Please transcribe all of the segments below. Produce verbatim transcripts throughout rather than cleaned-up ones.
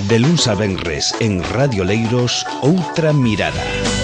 De luns a venres en Radio Leiros, Outra Mirada.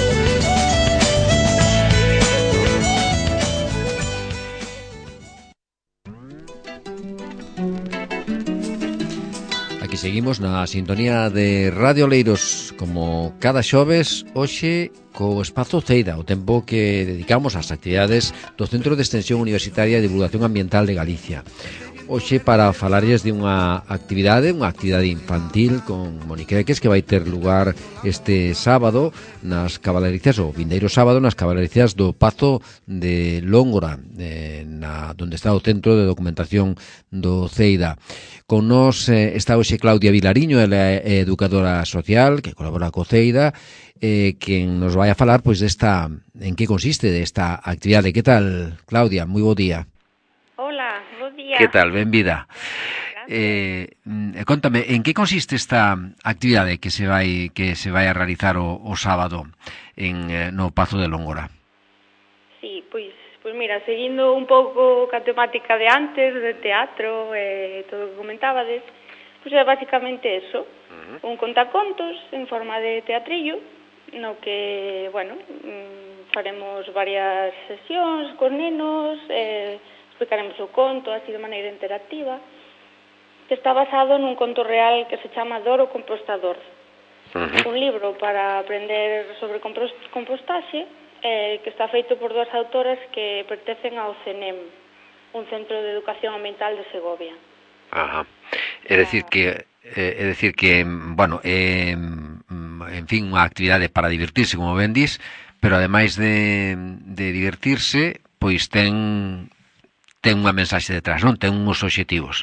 Aquí seguimos na sintonía de Radio Leiros, como cada xoves, hoxe co Espazo Ceida, o tempo que dedicamos ás actividades do Centro de Extensión Universitaria de Divulgación Ambiental de Galicia. Hoxe para falarles de unha actividade, unha actividade infantil con moniqueques que vai ter lugar este sábado nas caballerizas, o vindeiro sábado nas caballerizas do Pazo de Lóngora, eh, na, donde está o Centro de Documentación do Ceida. Con nós eh, está hoxe Claudia Vilariño, ela é educadora social que colabora co Ceida, eh, quen nos vai a falar pois desta, en que consiste desta actividade. Que tal, Claudia? Moi bo día. Hola, bo día. Que tal? Benvida. Eh, contame, en que consiste esta actividade que se vai que se vai a realizar o, o sábado en eh, no Pazo de Lóngora? Sí, pois, pois mira, seguindo un pouco ca temática de antes, de teatro e eh, todo o que comentabades, pois é basicamente eso, uh-huh. un contacontos en forma de teatrillo, no que, bueno, faremos varias sesións con nenos, eh, explicaremos o conto así de maneira interactiva, que está basado nun conto real que se chama Doro Compostador. Uh-huh. Un libro para aprender sobre compostaxe, eh, que está feito por dúas autoras que pertencen ao CENEM, un centro de educación ambiental de Segovia. Ajá. É decir que é decir que, bueno, é, en fin, unha actividade para divertirse, como ben dis, pero ademais de, de divertirse, pois ten ten unha mensaxe detrás, non? Ten uns obxectivos.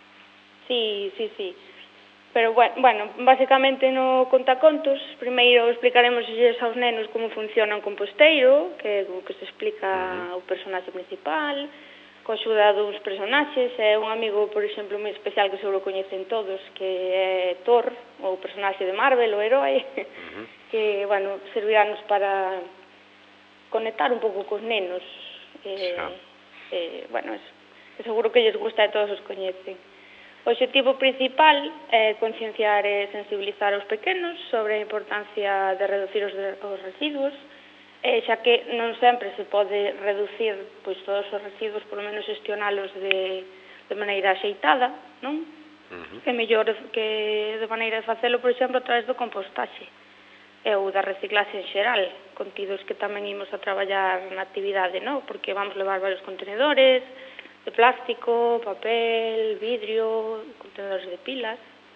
Sí, sí, sí. Pero, bueno, basicamente no contacontos, primeiro explicaremos aos nenos como funciona un composteiro, que é o que se explica uh-huh. o personaxe principal, co axuda dos personaxes, é un amigo, por exemplo, moi especial que seguro coñecen todos, que é Thor, o personaxe de Marvel, o herói, uh-huh. que, bueno, serviránnos para conectar un pouco cos nenos, eh, sí. Eh, bueno, es, que seguro que lles gusta e todos os coñecen. O obxectivo principal é concienciar e sensibilizar aos pequenos sobre a importancia de reducir os, os residuos, e xa que non sempre se pode reducir pois todos os residuos, por lo menos gestionalos de, de maneira axeitada, non? Uh-huh. Que mellor que de maneira de facelo, por exemplo, a través do compostaxe e ou da reciclaxe en xeral, contidos que tamén imos a traballar na actividade, non? Porque vamos levar varios contenedores de plástico, papel, vidrio, contenedores de pilas.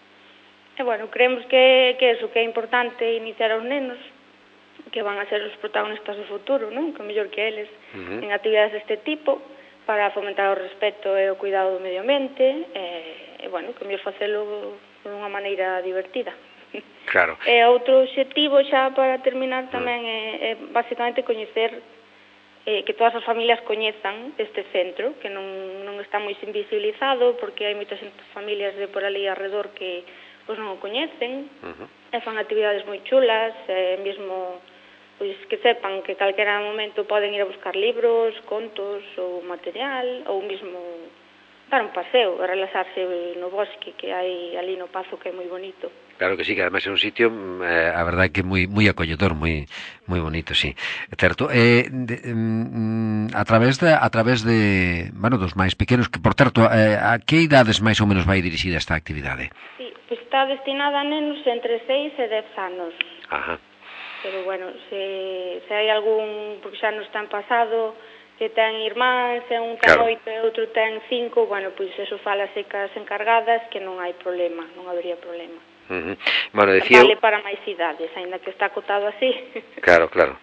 E, bueno, creemos que, que eso, que é importante iniciar aos nenos, que van a ser os protagonistas do futuro, non? Que mellor que eles, uh-huh. en actividades deste tipo, para fomentar o respeto e o cuidado do medio ambiente, e, e bueno, que mellor facelo de unha maneira divertida. Claro. E outro obxectivo xa para terminar tamén é, é basicamente coñecer, eh, que todas as familias coñezan este centro, que non, non está moi invisibilizado porque hai moitas familias de por ali alrededor que pois non o coñecen, uh-huh. e fan actividades moi chulas, e mesmo pois que sepan que calquera momento poden ir a buscar libros, contos ou material, ou mesmo dar un paseo, a relaxarse no bosque que hai ali no Pazo, que é moi bonito. Claro que sí, que además é un sitio, eh, a verdade que moi moi acolledor, moi moi bonito, sí. É certo. Eh, de, mm, a través de a través de, bueno, dos máis pequenos, que por certo, eh, a que idades máis ou menos vai dirixida esta actividade? Sí, pois está destinada a nenos entre seis e dez anos. Ajá. Pero bueno, se se hai algún, porque xa non está en pasado, que ten irmáns, e un ten claro. oito e outro ten cinco, bueno, pois eso falase cas encargadas, que non hai problema, non habería problema. Uh-huh. Bueno, decía... Vale para máis idades, aínda que está acotado así. Claro, claro.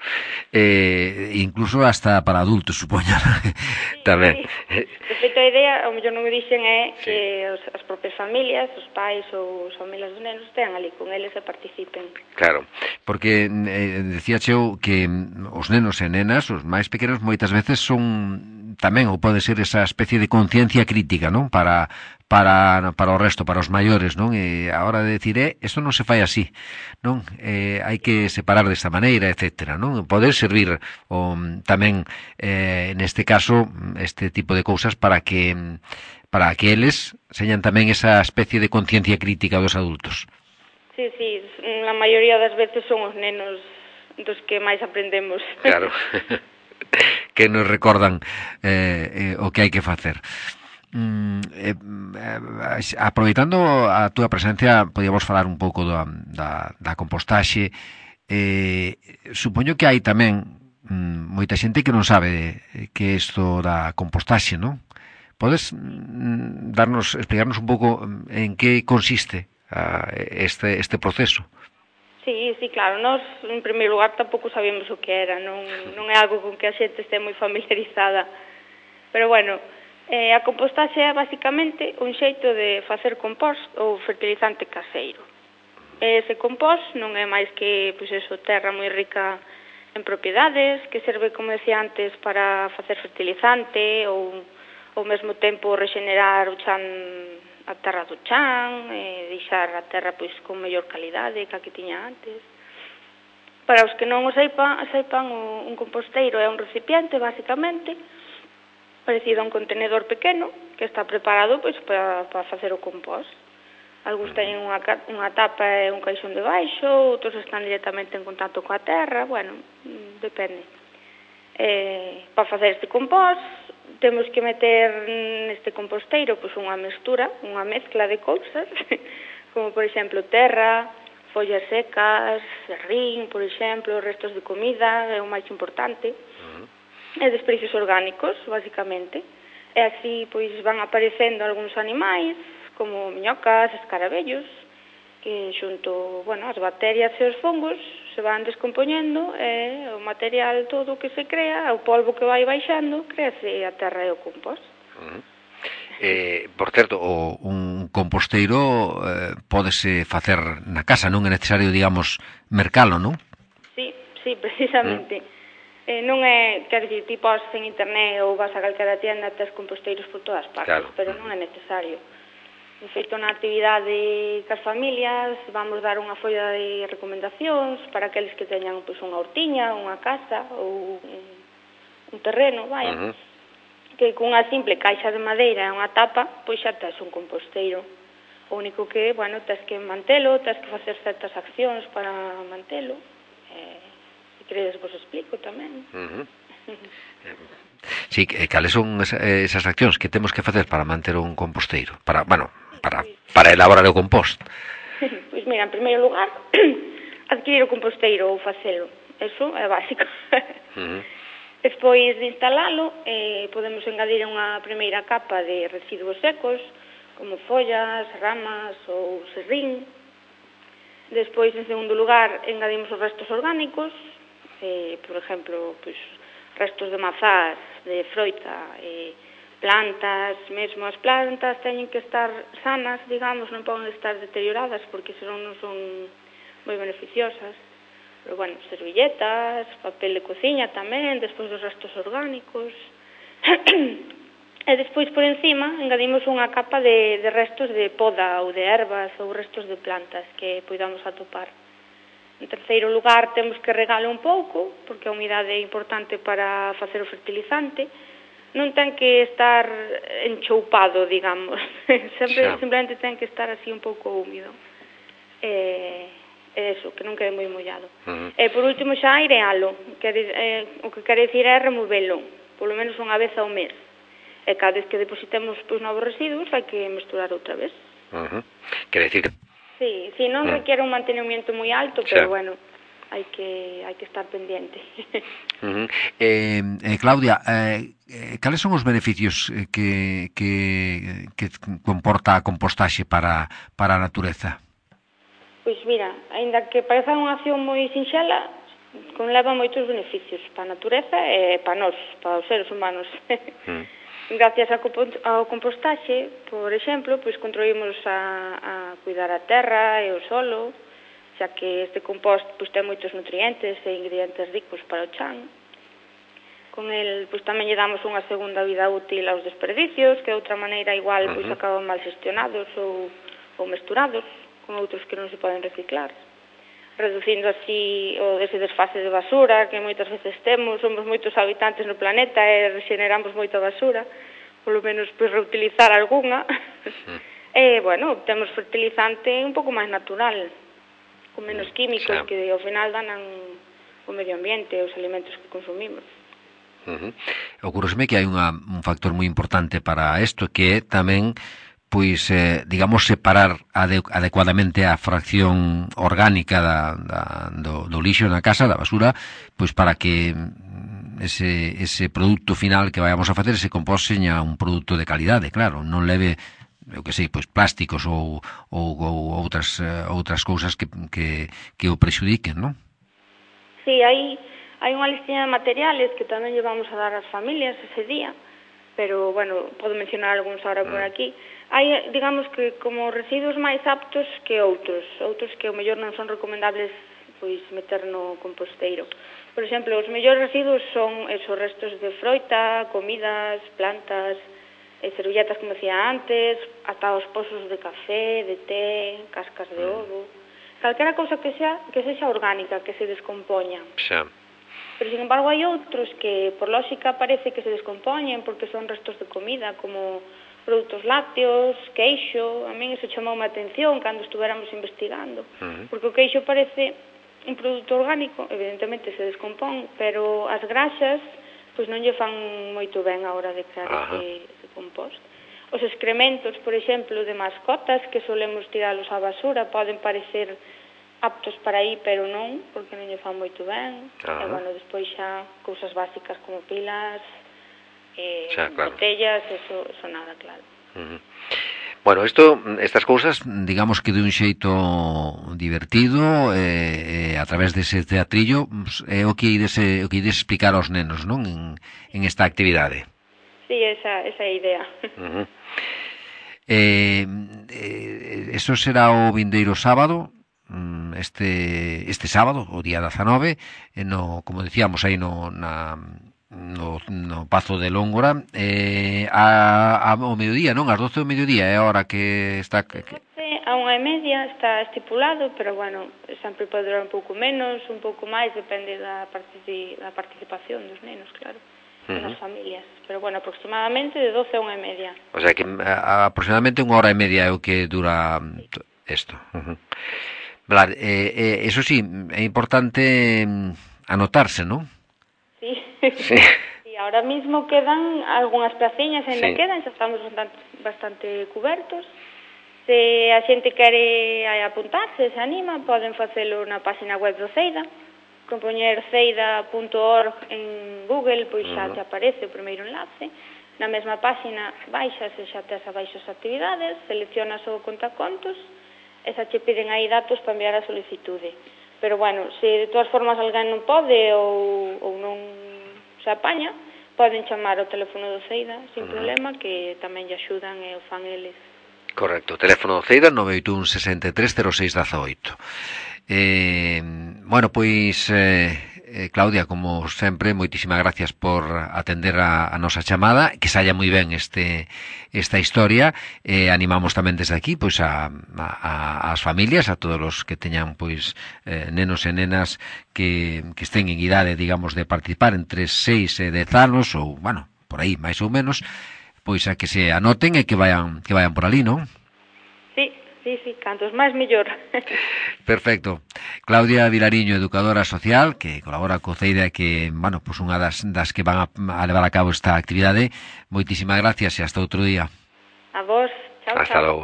Eh, incluso hasta para adultos, supoño. Sí, tamén. Sí. De feito, a idea, ao mellor non me dixen, é sí. que os, as propias familias, os pais ou as familias dos nenos estean ali con eles e participen. Claro, porque eh, decía eu que os nenos e nenas, os máis pequenos, moitas veces son tamén, ou pode ser esa especie de conciencia crítica, non? Para para para o resto, para os maiores, non? E a hora de decir, eh, isto non se fai así, non? Eh, hai que separar desta maneira, etcétera, non? Poder servir o, tamén, eh, neste caso, este tipo de cousas para que para que eles señan tamén esa especie de conciencia crítica dos adultos. Sí, sí, a maioría das veces son os nenos dos que máis aprendemos. Claro. Que nos recordan eh, eh, o que hai que facer. Mm, eh, eh, aproveitando a túa presencia, podíamos falar un pouco da, da, da compostaxe. Eh, supoño que hai tamén mm, moita xente que non sabe que é isto da compostaxe, non? Podes mm, darnos, explicarnos un pouco en que consiste uh, este, este proceso? Sí, sí, claro, nós en primeiro lugar tampouco sabíamos o que era, non, non é algo con que a xente este moi familiarizada, pero bueno, eh, a compostaxe é basicamente un xeito de facer compost ou fertilizante caseiro. Ese compost non é máis que, pois eso, terra moi rica en propiedades, que serve, como decía antes, para facer fertilizante ou ao mesmo tempo regenerar o chan, a terra do chan, e deixar a terra pois con mellor calidade que a que tiña antes. Para os que non o seipan, seipan un composteiro é un recipiente, basicamente, parecido a un contenedor pequeno, que está preparado pois para, para facer o compost. Algúns teñen unha, unha tapa e un caixón debaixo, outros están directamente en contacto coa terra, bueno, depende. Eh, para facer este compost, temos que meter neste composteiro pois unha mestura, unha mezcla de cousas, como por exemplo terra, follas secas, serrín, por exemplo, restos de comida, é o máis importante, uh-huh. e desperdicios orgánicos, basicamente. E así pois van aparecendo algúns animais, como miñocas, escarabellos, que xunto, bueno, as bacterias e os fungos se van descompoñendo e o material todo que se crea, o polvo que vai baixando, créase a terra e o compost. Uh-huh. Eh, por certo, o, un composteiro eh, pódese facer na casa, non é necesario, digamos, mercalo, non? Sí, sí, precisamente. Uh-huh. Eh, non é, quer dizer, ti pos en internet ou vas a calquera tienda, tes composteiros por todas partes, claro. Pero non é necesario. De feito, na actividade cas familias vamos dar unha folla de recomendacións para aqueles que teñan pois, unha hortiña, unha casa ou un, un terreno, vaya, uh-huh. que con unha simple caixa de madeira e unha tapa, pois xa tes un composteiro. O único que, bueno, tes que mantelo, tes que facer certas accións para mantelo. Eh, se queredes vos explico tamén. Uh-huh. Sí, cales son esas accións que temos que facer para manter un composteiro? Para, bueno, para, para elaborar o compost. Pois mira, en primeiro lugar, adquirir o composteiro ou facelo. Eso é básico. Uh-huh. Despois de instalalo, eh, podemos engadir unha primeira capa de residuos secos, como follas, ramas ou serrín. Despois, en segundo lugar, engadimos os restos orgánicos, eh, por exemplo, pois, restos de mazás, de froita, eh, plantas, mesmo as plantas teñen que estar sanas, digamos, non poden estar deterioradas porque senón non son moi beneficiosas. Pero, bueno, servilletas, papel de cociña tamén, despois dos restos orgánicos. E despois, por encima, engadimos unha capa de, de restos de poda ou de ervas ou restos de plantas que poidamos atopar. En terceiro lugar, temos que regalo un pouco, porque a humidade é importante para facer o fertilizante. Non ten que estar enchoupado, digamos. Sempre, sí. Simplemente ten que estar así un pouco húmido. E, e eso, que non quede moi mollado. Uh-huh. E por último xa airealo, que, eh, o que quere dicir é removelo, polo menos unha vez ao mes. E cada vez que depositemos pois, novos residuos hai que mesturar outra vez. Uh-huh. Quere dicir que... Sí, sí, non uh-huh. requiere un mantenimiento moi alto, pero sí. bueno... hai que hai que estar pendiente. Uh-huh. eh, eh, Claudia, eh, eh, cales son os beneficios que, que, que comporta a compostaxe para, para a natureza? Pois mira, aínda que pareza unha acción moi sinxela, conleva moitos beneficios para a natureza e para nós, para os seres humanos. Uh-huh. Gracias ao compostaxe, por exemplo, pois contribuímos a, a cuidar a terra e o solo, xa que este compost pois, ten moitos nutrientes e ingredientes ricos para o chan. Con el pois, tamén lle damos unha segunda vida útil aos desperdicios, que de outra maneira igual pois, acaban mal gestionados ou, ou mesturados con outros que non se poden reciclar, reducindo así o ese desfase de basura que moitas veces temos. Somos moitos habitantes no planeta e regeneramos moita basura, polo menos pois, reutilizar algunha. E, bueno, temos fertilizante un pouco máis natural. con menos químicos, sí, que ao final danan o medio ambiente e os alimentos que consumimos. Uh-huh. Ocurresme que hai unha, un factor moi importante para isto, que é tamén, pois, eh, digamos, separar ade, adecuadamente a fracción orgánica da, da, do, do lixo na casa, da basura, pois para que ese, ese produto final que vayamos a facer se composte a un produto de calidade, claro, non leve, eu que sei, pois plásticos ou, ou, ou outras, outras cousas que, que, que o prexudiquen, non? Sí, hai... Hai unha listiña de materiales que tamén lle vamos a dar ás familias ese día, pero, bueno, podo mencionar algúns ahora por aquí. Hai, digamos que, como residuos máis aptos que outros, outros que ao mellor non son recomendables pois meter no composteiro. Por exemplo, os mellores residuos son esos restos de froita, comidas, plantas, e servilletas, como decía antes, ata os pozos de café, de té, cascas de ovo, calquera cousa que xa, que sexa orgánica, que se descompoña. Xa. Pero, sin embargo, hai outros que, por lógica, parece que se descompoñen porque son restos de comida, como produtos lácteos, queixo. A min iso chamou a atención cando estuveramos investigando, uh-huh. porque o queixo parece un produto orgánico, evidentemente se descompón, pero as graxas pois non lle fan moito ben a hora de crear uh-huh. ese, ese compost. Os excrementos, por exemplo, de mascotas que solemos tiralos á basura poden parecer aptos para aí, pero non, porque non lle fan moito ben. Uh-huh. E, bueno, despois xa cousas básicas como pilas, eh, xa, claro. botellas, eso, eso nada, claro. Uh-huh. Bueno, esto, estas cousas, digamos que de un xeito divertido, eh, eh, a través dese teatrillo, é o que ides, o que ides explicar aos nenos, non? En, en esta actividade. Sí, esa, esa é a idea. Uh-huh. eh, eh, eso será o vindeiro sábado, este este sábado, o día dezanove, no, como decíamos aí no, na, no, no Pazo de Lóngora, eh, a, a, o mediodía, non? As doce do mediodía é a hora que está... Que... A unha e media está estipulado, pero, bueno, sempre pode durar un pouco menos, un pouco máis, depende da, partici, da participación dos nenos, claro, uh-huh. das familias. Pero, bueno, aproximadamente de doce a unha e media. O sea, que a, aproximadamente unha hora e media é o que dura isto. Uh-huh. Claro, eh, eh, eso sí, é importante anotarse, ¿no? Sí. Sí. Y ahora mismo quedan algunhas placiñas, ainda sí. quedan, xa estamos bastante, bastante cubertos. Se a xente quere apuntarse, se anima, poden facelo na página web do Ceida. Con poñer ceida punto org en Google, pois xa uh-huh. te aparece o primeiro enlace. Na mesma página baixas e xa tes abaixo as actividades, seleccionas o contacontos, e xa che piden aí datos para enviar a solicitude. Pero, bueno, se de todas formas alguén non pode ou, ou non se apaña, poden chamar ao teléfono do Ceida sin uh-huh. problema, que tamén lle axudan e o fan eles. Correcto, o teléfono do Ceida nove oito un, seis tres, cero seis uno oito. Eh, bueno, pois... Eh, Eh, Claudia, como sempre, moitísimas gracias por atender a, a nosa chamada, que saia moi ben este esta historia. Eh, animamos tamén desde aquí pois a, a, as familias, a todos os que teñan pois eh, nenos e nenas que, que estén en idade, digamos, de participar entre seis e dez anos, ou, bueno, por aí, máis ou menos, pois a que se anoten e que vayan que vayan por ali, non? Sí, sí, cantos máis mellor. Perfecto. Claudia Vilariño, educadora social, que colabora co Ceida, que, bueno, pues unha das, das que van a, a levar a cabo esta actividade. Moitísimas gracias e hasta outro día. A vos. Chao, hasta chao. logo.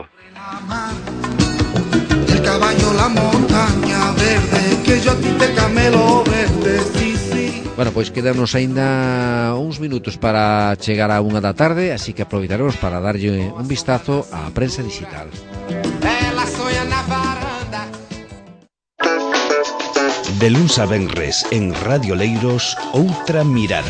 El caballo, la montaña verde, que yo a ti te camelo verde, sí, sí. Bueno, pois quedamos aínda uns minutos para chegar a unha da tarde, así que aproveitaremos para darlle un vistazo á prensa digital. De luns a venres en Radio Leiros, Outra Mirada.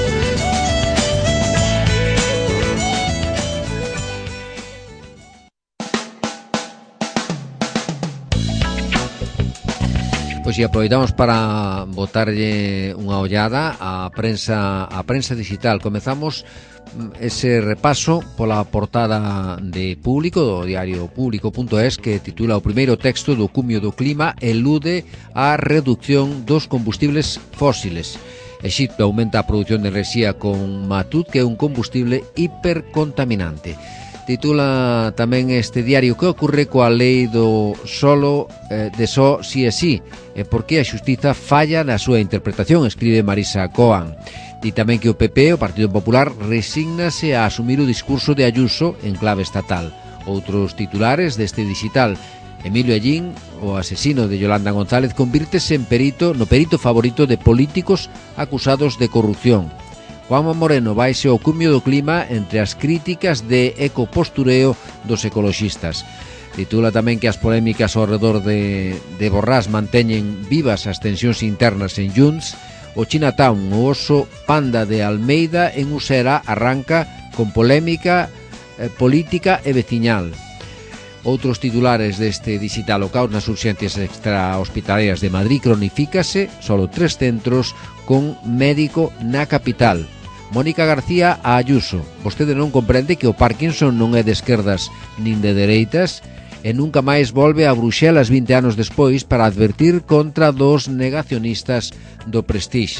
Pois si aproveitamos para botarlle unha ollada á prensa, á prensa digital. Comezamos ese repaso pola portada de Público, do diario público punto es, que titula o primeiro texto do cumio do clima elude a reducción dos combustibles fósiles. Exipto aumenta a produción de enerxía con matut, que é un combustible hipercontaminante. Titula tamén este diario: que ocorre coa lei do solo eh, de só si e si, e por que a xustiza falla na súa interpretación, escribe Marisa Coan. Di tamén que o P P, o Partido Popular, resígnase a asumir o discurso de Ayuso en clave estatal. Outros titulares deste digital: Emilio Allín, o asesino de Yolanda González, convírtese en perito no perito favorito de políticos acusados de corrupción. Juanma Moreno vaise ao cumio do clima entre as críticas de ecopostureo dos ecoloxistas. Titula tamén que as polémicas ao redor de, de Borrás manteñen vivas as tensións internas en Junts. O Chinatown, o oso panda de Almeida en Usera, arranca con polémica eh, política e veciñal. Outros titulares deste digital: o caos nas urxencias extrahospitalarias de Madrid cronifícase, solo tres centros con médico na capital. Mónica García a Ayuso: vostede non comprende que o Parkinson non é de esquerdas nin de dereitas, e nunca máis volve a Bruxelas vinte anos despois para advertir contra dos negacionistas do Prestige.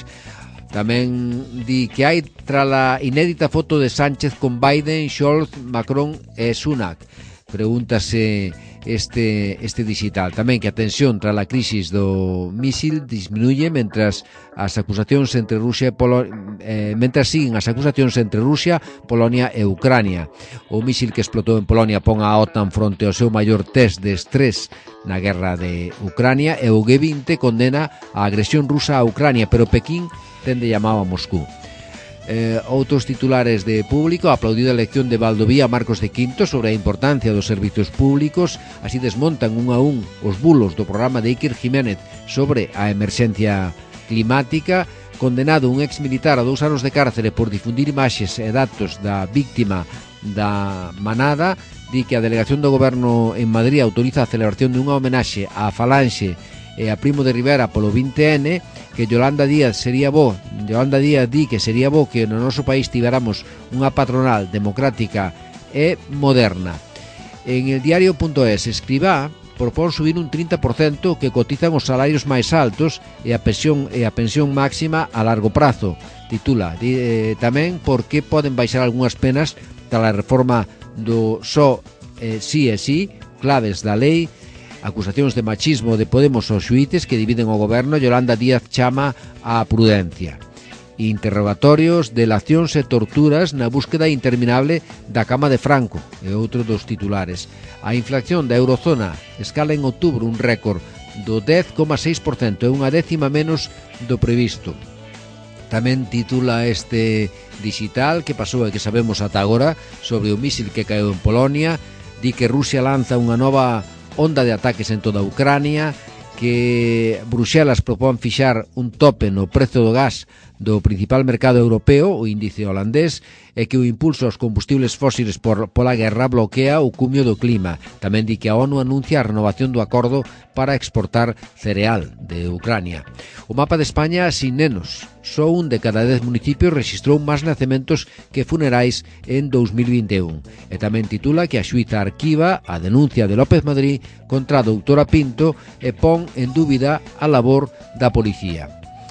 Tamén di que hai trala inédita foto de Sánchez con Biden, Scholz, Macron e Sunak. Pregúntase este este digital tamén que a tensión tras a crisis do mísil disminuye mentras as acusacións entre Rusia e Polonia eh, mentras siguen as acusacións entre Rusia, Polonia e Ucrania. O mísil que explotou en Polonia pon a OTAN fronte ao seu maior test de estrés na guerra de Ucrania, e o G vinte condena a agresión rusa a Ucrania, pero Pekín tende llamado a Moscú. Eh, outros titulares de Público: aplaudida a elección de Valdovía a Marcos de Quinto sobre a importancia dos servizos públicos. Así desmontan un a un os bulos do programa de Iker Jiménez sobre a emerxencia climática. Condenado un ex militar a dous anos de cárcere por difundir imaxes e datos da víctima da manada. Di que a delegación do goberno en Madrid autoriza a celebración dunha homenaxe á Falanxe e a Primo de Rivera polo vinte ene, que Yolanda Díaz sería bo, Yolanda Díaz di que sería bo que no noso país tivéramos unha patronal democrática e moderna. En el diario.es, Escribá propón subir un trinta por cento que cotizan os salarios máis altos e a pensión e a pensión máxima a largo prazo. Titula di, eh, tamén por que poden baixar algunhas penas tras a reforma do só eh, si e si, claves da lei. Acusacións de machismo de Podemos aos xuíces que dividen o goberno. Yolanda Díaz chama á prudencia. Interrogatorios, delacións e torturas na búsqueda interminable da cama de Franco, e outro dos titulares. A inflación da eurozona escala en outubro un récord do dez coma seis por cento, é unha décima menos do previsto. Tamén titula este digital que pasou e que sabemos ata agora sobre o mísil que caeu en Polonia. Di que Rusia lanza unha nova onda de ataques en toda Ucrania, que Bruxelas propón fixar un tope no prezo do gas do principal mercado europeo, o índice holandés, e que o impulso aos combustibles fósiles por, pola guerra bloquea o cumio do clima. Tamén di que a ONU anuncia a renovación do acordo para exportar cereal de Ucrania. O mapa de España sin nenos. Só un de cada dez municipios registrou máis nacementos que funerais en dos mil vinte e un. E tamén titula que a xuíza arquiva a denuncia de López Madrid contra a doutora Pinto e pon en dúbida a labor da policía.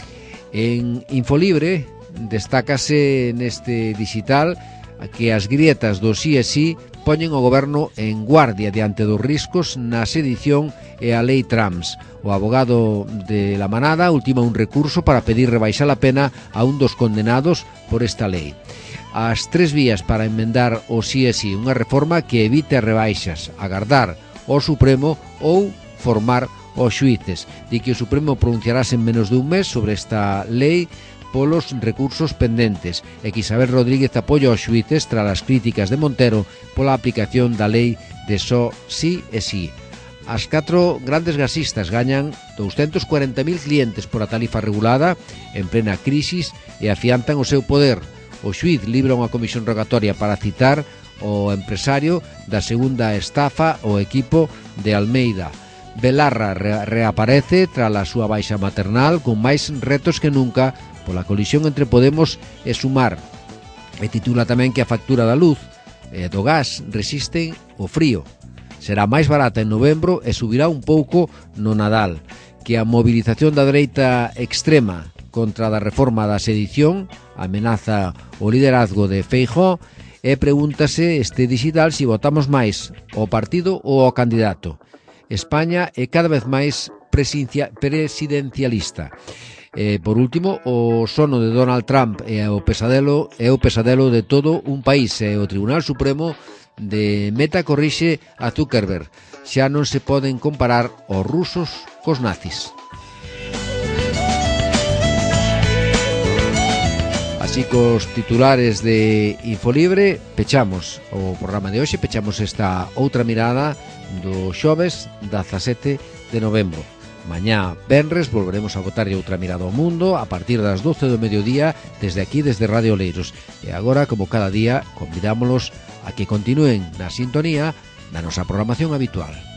En Infolibre destácase neste digital que as grietas do sí e sí poñen o goberno en guardia diante dos riscos na sedición e a lei trans. O abogado de la manada ultima un recurso para pedir rebaixar a pena a un dos condenados por esta lei. As tres vías para enmendar o sí e sí, unha reforma que evite rebaixas, agardar o Supremo ou formar os xuíces. Di que o Supremo pronunciarase en menos dun mes sobre esta lei polos recursos pendentes, e que Isabel Rodríguez apoia os xuíces tras as críticas de Montero pola aplicación da lei de só sí e sí. As catro grandes gasistas gañan doscientos cuarenta mil clientes por a tarifa regulada en plena crisis e afiantan o seu poder. O xuíz libra unha comisión rogatoria para citar o empresario da segunda estafa o equipo de Almeida. Belarra re reaparece tras a súa baixa maternal con máis retos que nunca pola colisión entre Podemos e Sumar. E titula tamén que a factura da luz e do gas resisten o frío. Será máis barata en novembro e subirá un pouco no Nadal. Que a movilización da dereita extrema contra a reforma da sedición amenaza o liderazgo de Feijóo, E pregúntase este digital se votamos máis ao partido ou ao candidato. España é cada vez máis presidencialista. E, por último, o sono de Donald Trump é o pesadelo é o pesadelo de todo un país, e o Tribunal Supremo de Meta corrixe a Zuckerberg. Xa non se poden comparar os rusos cos nazis. Así cos titulares de Infolibre pechamos o programa de hoxe, pechamos esta outra mirada do xoves dezasete de novembro. Mañá, venres, volveremos a botarlle outra mirada ao mundo a partir das doce do mediodía desde aquí, desde Radio Oleiros. E agora, como cada día, convidámolos a que continúen na sintonía da nosa programación habitual.